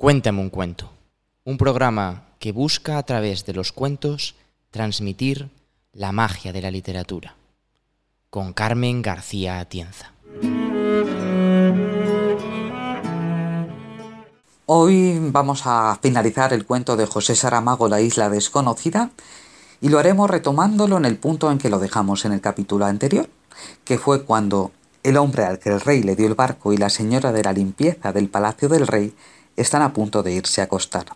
Cuéntame un cuento, un programa que busca a través de los cuentos transmitir la magia de la literatura, con Carmen García Atienza. Hoy vamos a finalizar el cuento de José Saramago, La isla desconocida, y lo haremos retomándolo en el punto en que lo dejamos en el capítulo anterior, que fue cuando el hombre al que el rey le dio el barco y la señora de la limpieza del palacio del rey están a punto de irse a acostar.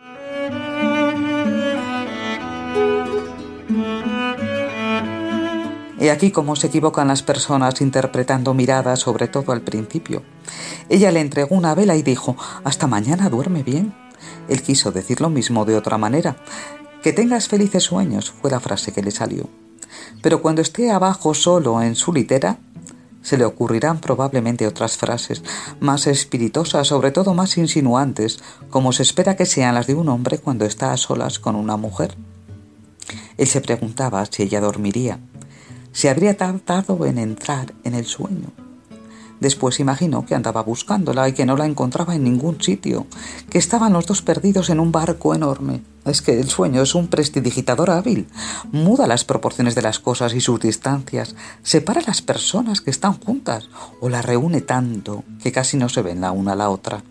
He aquí cómo se equivocan las personas interpretando miradas, sobre todo al principio. Ella le entregó una vela y dijo: «Hasta mañana, duerme bien». Él quiso decir lo mismo de otra manera. «Que tengas felices sueños», fue la frase que le salió. Pero cuando esté abajo solo en su litera, se le ocurrirán probablemente otras frases, más espirituosas, sobre todo más insinuantes, como se espera que sean las de un hombre cuando está a solas con una mujer. Él se preguntaba si ella dormiría. Se habría tardado en entrar en el sueño. Después imaginó que andaba buscándola y que no la encontraba en ningún sitio, que estaban los dos perdidos en un barco enorme. Es que el sueño es un prestidigitador hábil. Muda las proporciones de las cosas y sus distancias, separa a las personas que están juntas o las reúne tanto que casi no se ven la una a la otra.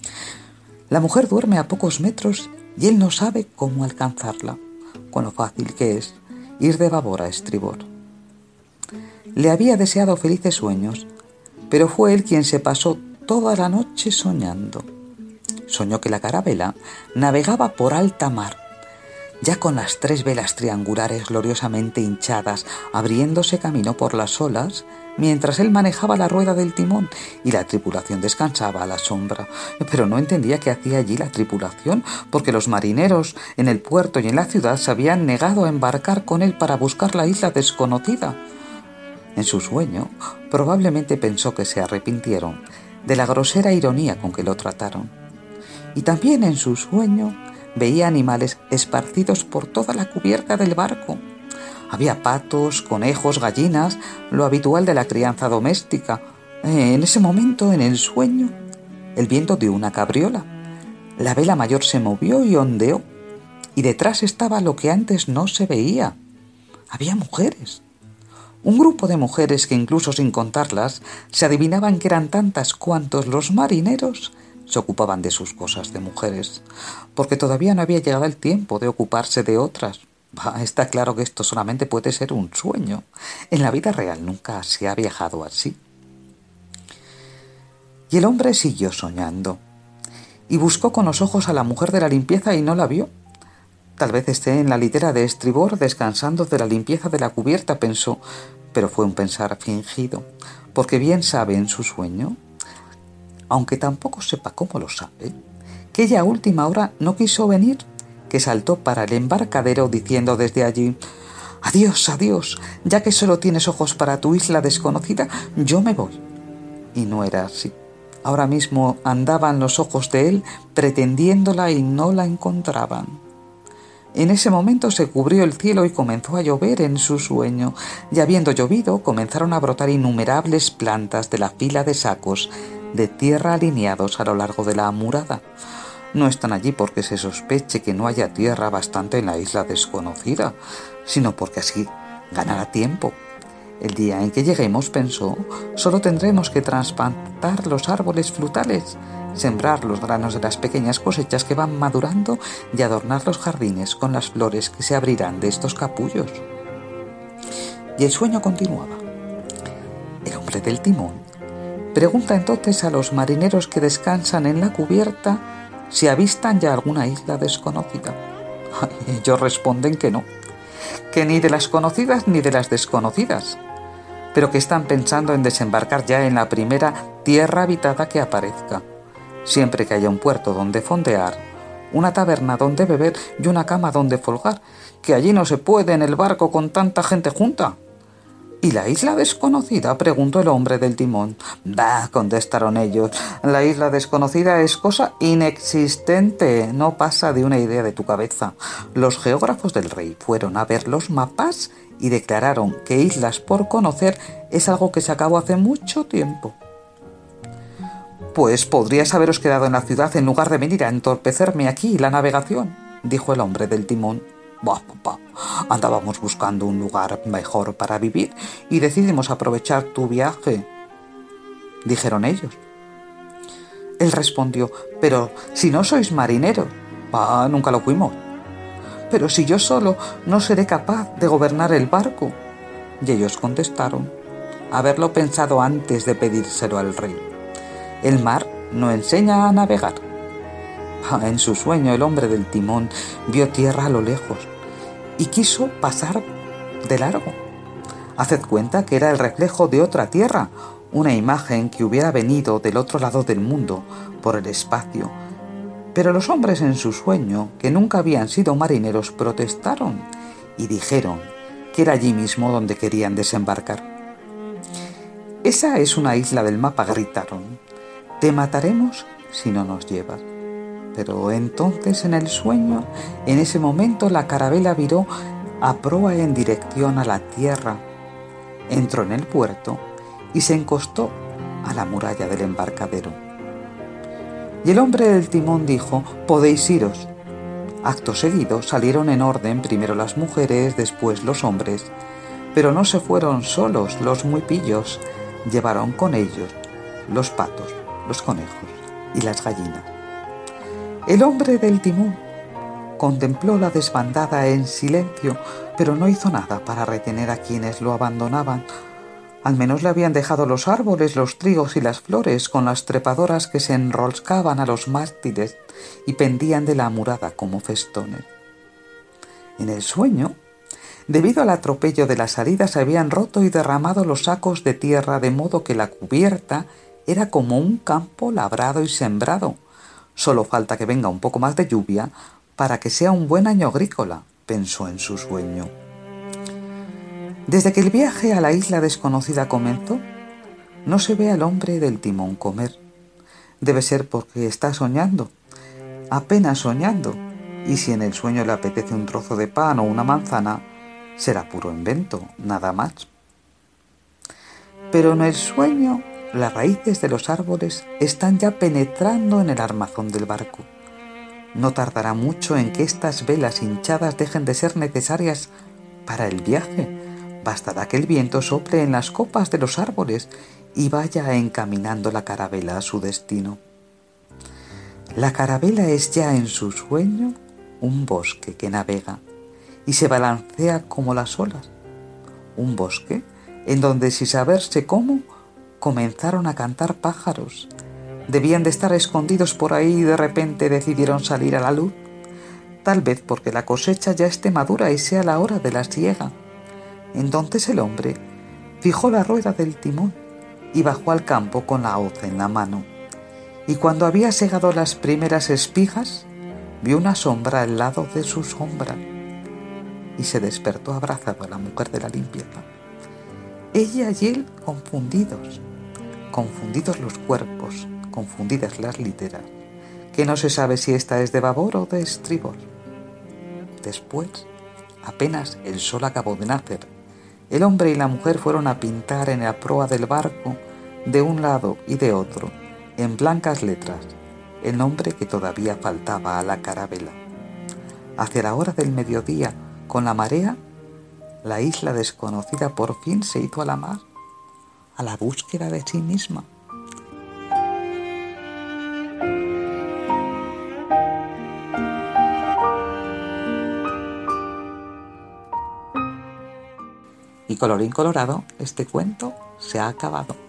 La mujer duerme a pocos metros y él no sabe cómo alcanzarla, con lo fácil que es ir de babor a estribor. Le había deseado felices sueños, pero fue él quien se pasó toda la noche soñando. Soñó que la carabela navegaba por alta mar, ya con las 3 velas triangulares gloriosamente hinchadas, abriéndose camino por las olas, mientras él manejaba la rueda del timón y la tripulación descansaba a la sombra. Pero no entendía qué hacía allí la tripulación, porque los marineros en el puerto y en la ciudad se habían negado a embarcar con él para buscar la isla desconocida. En su sueño, probablemente pensó que se arrepintieron de la grosera ironía con que lo trataron. Y también en su sueño veía animales esparcidos por toda la cubierta del barco. Había patos, conejos, gallinas, lo habitual de la crianza doméstica. En ese momento, en el sueño, el viento dio una cabriola. La vela mayor se movió y ondeó, y detrás estaba lo que antes no se veía. Había mujeres. Un grupo de mujeres que, incluso sin contarlas, se adivinaban que eran tantas cuantos los marineros se ocupaban de sus cosas de mujeres, porque todavía no había llegado el tiempo de ocuparse de otras. Está claro que esto solamente puede ser un sueño. En la vida real nunca se ha viajado así. Y el hombre siguió soñando, y buscó con los ojos a la mujer de la limpieza y no la vio. Tal vez esté en la litera de estribor descansando de la limpieza de la cubierta, pensó, pero fue un pensar fingido, porque bien sabe en su sueño, aunque tampoco sepa cómo lo sabe, que ella a última hora no quiso venir, que saltó para el embarcadero diciendo desde allí: «Adiós, adiós, ya que solo tienes ojos para tu isla desconocida, yo me voy». Y no era así. Ahora mismo andaban los ojos de él pretendiéndola y no la encontraban. En ese momento se cubrió el cielo y comenzó a llover en su sueño, y habiendo llovido comenzaron a brotar innumerables plantas de la fila de sacos de tierra alineados a lo largo de la amurada. No están allí porque se sospeche que no haya tierra bastante en la isla desconocida, sino porque así ganará tiempo. El día en que lleguemos, pensó, solo tendremos que trasplantar los árboles frutales, sembrar los granos de las pequeñas cosechas que van madurando y adornar los jardines con las flores que se abrirán de estos capullos. Y el sueño continuaba. El hombre del timón pregunta entonces a los marineros que descansan en la cubierta si avistan ya alguna isla desconocida. Ellos responden que no, que ni de las conocidas ni de las desconocidas, pero que están pensando en desembarcar ya en la primera tierra habitada que aparezca, siempre que haya un puerto donde fondear, una taberna donde beber y una cama donde folgar, que allí no se puede en el barco con tanta gente junta. ¿Y la isla desconocida?, preguntó el hombre del timón. «Bah», contestaron ellos, «la isla desconocida es cosa inexistente, no pasa de una idea de tu cabeza». Los geógrafos del rey fueron a ver los mapas y declararon que islas por conocer es algo que se acabó hace mucho tiempo. Pues podríais haberos quedado en la ciudad en lugar de venir a entorpecerme aquí la navegación, dijo el hombre del timón. Bah, papá, andábamos buscando un lugar mejor para vivir y decidimos aprovechar tu viaje, dijeron ellos. Él respondió, pero si no sois marineros. Nunca lo fuimos. Pero si yo solo no seré capaz de gobernar el barco. Y ellos contestaron, haberlo pensado antes de pedírselo al rey. El mar no enseña a navegar. En su sueño el hombre del timón vio tierra a lo lejos y quiso pasar de largo. Haced cuenta que era el reflejo de otra tierra, una imagen que hubiera venido del otro lado del mundo, por el espacio. Pero los hombres en su sueño, que nunca habían sido marineros, protestaron y dijeron que era allí mismo donde querían desembarcar. Esa es una isla del mapa, gritaron. Te mataremos si no nos llevas. Pero entonces en el sueño, en ese momento la carabela viró a proa en dirección a la tierra. Entró en el puerto y se encostó a la muralla del embarcadero. Y el hombre del timón dijo, podéis iros. Acto seguido salieron en orden primero las mujeres, después los hombres. Pero no se fueron solos los muy pillos, llevaron con ellos los patos, los conejos y las gallinas. El hombre del timón contempló la desbandada en silencio, pero no hizo nada para retener a quienes lo abandonaban. Al menos le habían dejado los árboles, los trigos y las flores, con las trepadoras que se enroscaban a los mástiles y pendían de la amurada como festones. En el sueño, debido al atropello de la salida, se habían roto y derramado los sacos de tierra, de modo que la cubierta era como un campo labrado y sembrado. Solo falta que venga un poco más de lluvia para que sea un buen año agrícola, pensó en su sueño. Desde que el viaje a la isla desconocida comenzó, no se ve al hombre del timón comer. Debe ser porque está soñando, apenas soñando, y si en el sueño le apetece un trozo de pan o una manzana, será puro invento, nada más. Pero en el sueño, las raíces de los árboles están ya penetrando en el armazón del barco. No tardará mucho en que estas velas hinchadas dejen de ser necesarias para el viaje. Bastará que el viento sople en las copas de los árboles y vaya encaminando la carabela a su destino. La carabela es ya en su sueño un bosque que navega y se balancea como las olas. Un bosque en donde, sin saberse cómo, comenzaron a cantar pájaros. Debían de estar escondidos por ahí y de repente decidieron salir a la luz. Tal vez porque la cosecha ya esté madura y sea la hora de la siega. Entonces el hombre fijó la rueda del timón y bajó al campo con la hoz en la mano. Y cuando había segado las primeras espigas, vio una sombra al lado de su sombra y se despertó abrazado a la mujer de la limpieza. Ella y él confundidos los cuerpos, confundidas las literas, que no se sabe si esta es de babor o de estribor. Después, apenas el sol acabó de nacer, el hombre y la mujer fueron a pintar en la proa del barco, de un lado y de otro, en blancas letras, el nombre que todavía faltaba a la carabela. Hacia la hora del mediodía, con la marea, la isla desconocida por fin se hizo a la mar, a la búsqueda de sí misma. Y colorín colorado, este cuento se ha acabado.